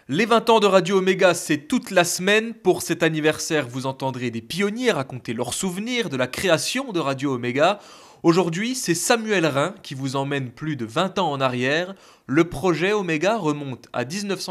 Les 20 ans de Radio Oméga, c'est toute la semaine. Pour cet anniversaire, vous entendrez des pionniers raconter leurs souvenirs de la création de Radio Oméga. Aujourd'hui, c'est Samuel Rhin qui vous emmène plus de 20 ans en arrière. Le projet Oméga remonte à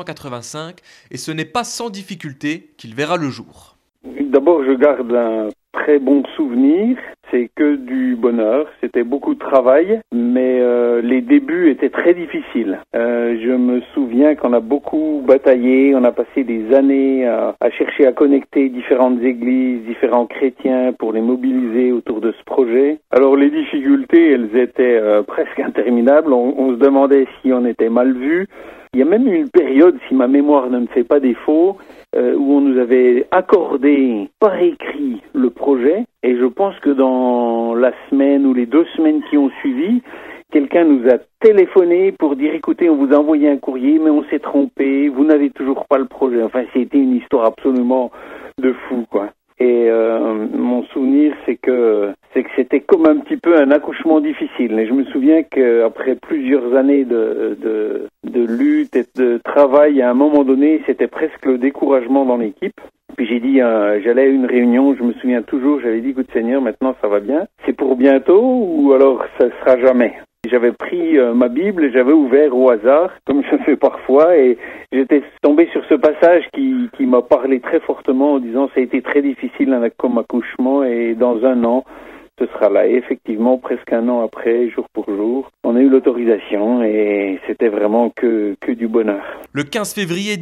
1985 et ce n'est pas sans difficulté qu'il verra le jour. D'abord, je garde un très bon souvenir. C'est que du bonheur. C'était beaucoup de travail, mais les débuts étaient très difficiles. Je me souviens qu'on a beaucoup bataillé. On a passé des années à chercher à connecter différentes églises, différents chrétiens pour les mobiliser autour de ce projet. Alors les difficultés, elles étaient presque interminables. On se demandait si on était mal vu. Il y a même eu une période, si ma mémoire ne me fait pas défaut, où on nous avait accordé par écrit le projet, et je pense que dans la semaine ou les 2 semaines qui ont suivi, quelqu'un nous a téléphoné pour dire écoutez, on vous a envoyé un courrier, mais on s'est trompé, vous n'avez toujours pas le projet. Enfin, c'était une histoire absolument de fou, quoi. Et mon souvenir, c'est que c'était comme un petit peu un accouchement difficile. Et je me souviens qu'après plusieurs années de lutte et de travail, à un moment donné, c'était presque le découragement dans l'équipe. Puis j'ai dit, j'allais à une réunion, je me souviens toujours, j'avais dit, écoute Seigneur, maintenant ça va bien. C'est pour bientôt ou alors ça sera jamais? J'avais pris ma Bible et j'avais ouvert au hasard, comme je fais parfois, et j'étais tombé sur ce passage qui m'a parlé très fortement en disant ça a été très difficile comme accouchement et dans 1 an, ce sera là. Et effectivement, presque 1 an après, jour pour jour, on a eu l'autorisation et c'était vraiment que du bonheur. Le 15 février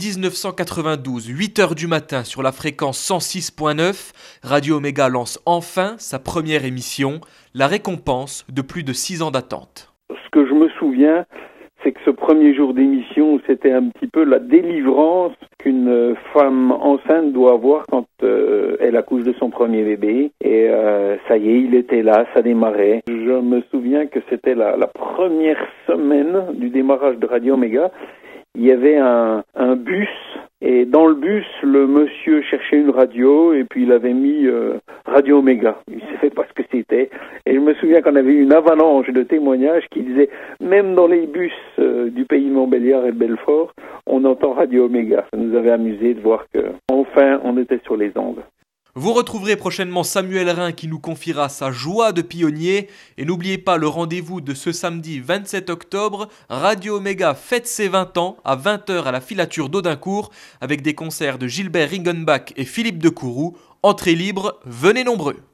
1992, 8h du matin sur la fréquence 106.9, Radio Oméga lance enfin sa première émission, la récompense de plus de 6 ans d'attente. Ce que je me souviens, c'est que ce premier jour d'émission, c'était un petit peu la délivrance qu'une femme enceinte doit avoir quand elle accouche de son premier bébé. Et ça y est, il était là, ça démarrait. Je me souviens que c'était la première semaine du démarrage de Radio Oméga. Il y avait un bus, et dans le bus, le monsieur cherchait une radio, et puis il avait mis Radio Oméga. Il ne savait pas ce que c'était. Et je me souviens qu'on avait eu une avalanche de témoignages qui disaient, même dans les bus du pays de Montbéliard et de Belfort, on entend Radio Oméga. Ça nous avait amusé de voir que, enfin, on était sur les ondes. Vous retrouverez prochainement Samuel Rhin qui nous confiera sa joie de pionnier. Et n'oubliez pas le rendez-vous de ce samedi 27 octobre. Radio Oméga fête ses 20 ans à 20h à la filature d'Audincourt avec des concerts de Gilbert Ringenbach et Philippe de Courroux. Entrée libre, venez nombreux.